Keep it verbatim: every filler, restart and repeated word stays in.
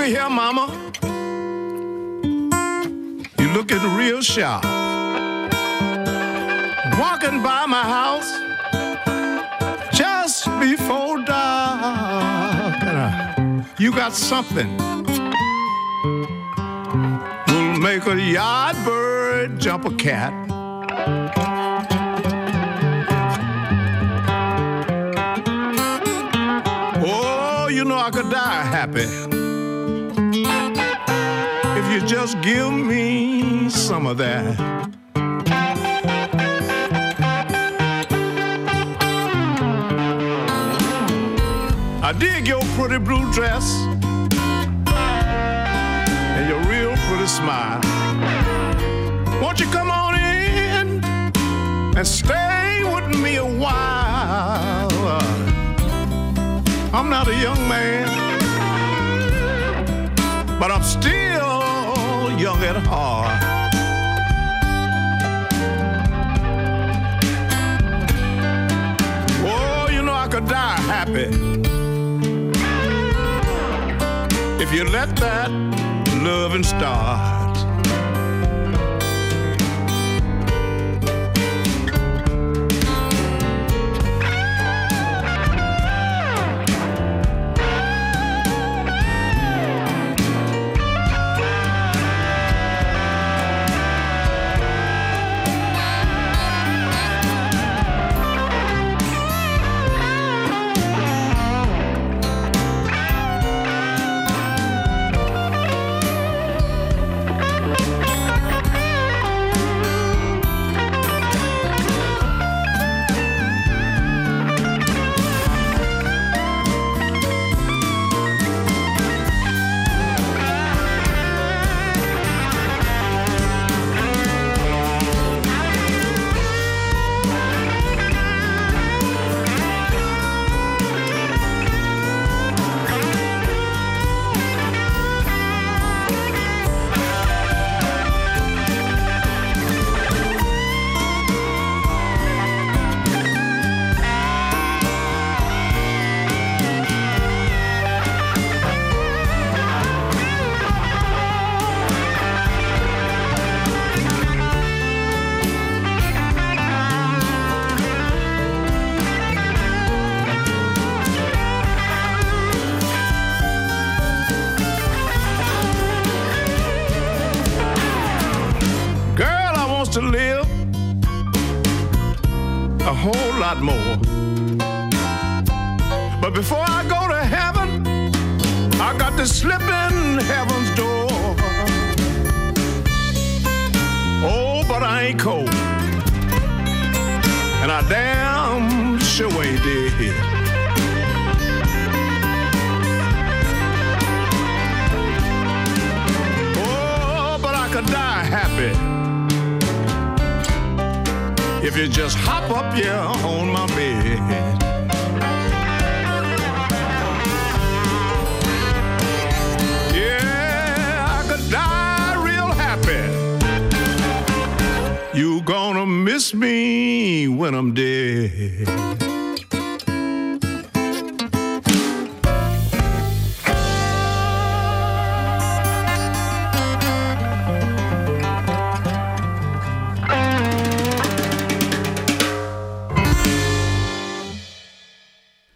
Looky here, mama. You looking real sharp. Walking by my house just before dark. You got something will make a yard bird jump a cat. Oh, you know I could die happy if you just give me some of that. I dig your pretty blue dress and your real pretty smile. Won't you come on in and stay with me a while? I'm not a young man, but I'm still young at heart. Oh, you know I could die happy if you let that loving start. To live a whole lot more, but before I go to heaven, I got to slip in heaven's door. Oh, but I ain't cold, and I damn sure ain't dead. Oh, but I could die happy if you just hop up here on my bed. Yeah, I could die real happy. You gonna miss me when I'm dead.